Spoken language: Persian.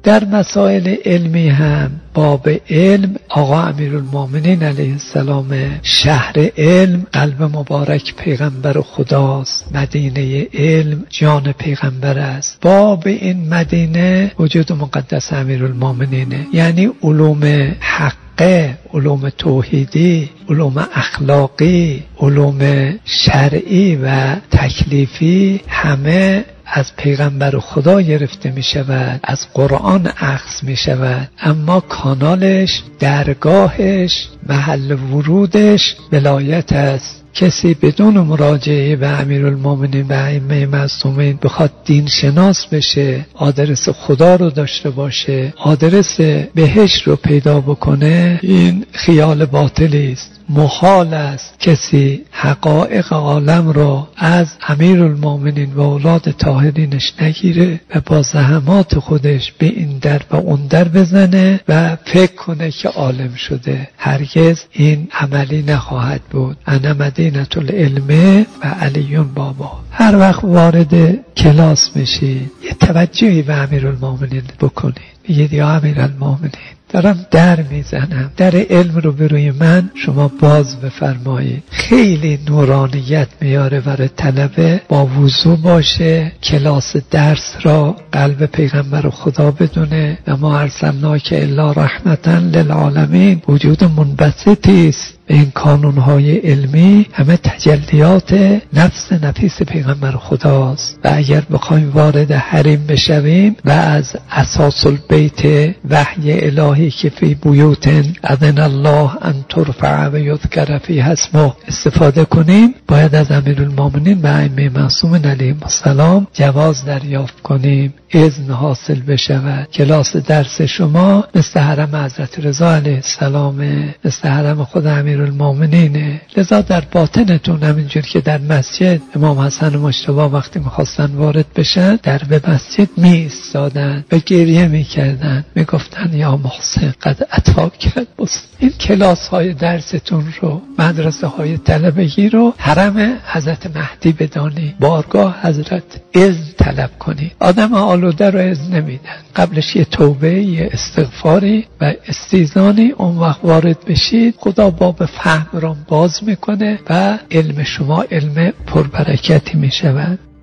در مسائل علمی هم باب علم آقا امیرالمومنین علیه السلام، شهر علم، قلب مبارک پیغمبر خداست، مدینه علم جان پیغمبر است. باب این مدینه وجود مقدس امیرالمومنینه، یعنی علوم حقه، علوم توحیدی، علوم اخلاقی، علوم شرعی و تکلیفی همه از پیغمبر خدا گرفته می شود، از قرآن اخذ می شود، اما کانالش، درگاهش، محل ورودش ولایت است. کسی بدون مراجعه به امیرالمومنین و ائمه معصومین بخواد دین شناس بشه، آدرس خدا رو داشته باشه، آدرس بهشت رو پیدا بکنه، این خیال باطلی است. محال است کسی حقایق عالم را از امیرالمومنین و اولاد طاهرینش نگیره و با زحمات خودش به این در و اون در بزنه و فکر کنه که عالم شده. هرگز این عملی نخواهد بود. انا مدینة العلم و علیون بابا. هر وقت وارد کلاس میشید یه توجهی به امیرالمومنین بکنید، بگید یا امیرالمومنین دارم در میزنم، در علم رو به روی من شما باز بفرمایید. خیلی نورانیت میاره برای طلبه، با وضو باشه، کلاس درس را قلب پیغمبر خدا بدونه و ما ارسلناک الا رحمتا للعالمین. وجود منبسطی است به این کانونهای علمی، همه تجلیات نفس نفیس پیغمبر خداست و اگر بخوایم وارد حریم بشویم و از اساس البیت وحی الهی که فی بیوت اذن الله ان ترفع و یذکر فیها اسمه استفاده کنیم، باید از امیرالمومنین و ائمه معصومین علیهم السلام جواز دریافت کنیم، اذن حاصل بشود. کلاس درس شما مثل حرم حضرت رضا علیه السلام، مثل حرم خود امیرالمومنینه. لذا در باطنتون همینجور که در مسجد امام حسن مجتبی وقتی میخواستن وارد بشن در به مسجد می ایستادن و گریه میکردن، میگفتن یا محسن قد اتاک کرد. این کلاس های درستون رو، مدرسه های طلبگی رو حرم حضرت مهدی بدانی، بارگاه حضرت اذن طلب کنی. آدم آلوده رو اذن نمیدن، قبلش یه توبه، یه استغفاری و استیزانی، اون وقت وارد بشید خدا باب فهم را باز میکنه و علم شما علم پربرکتی میشود.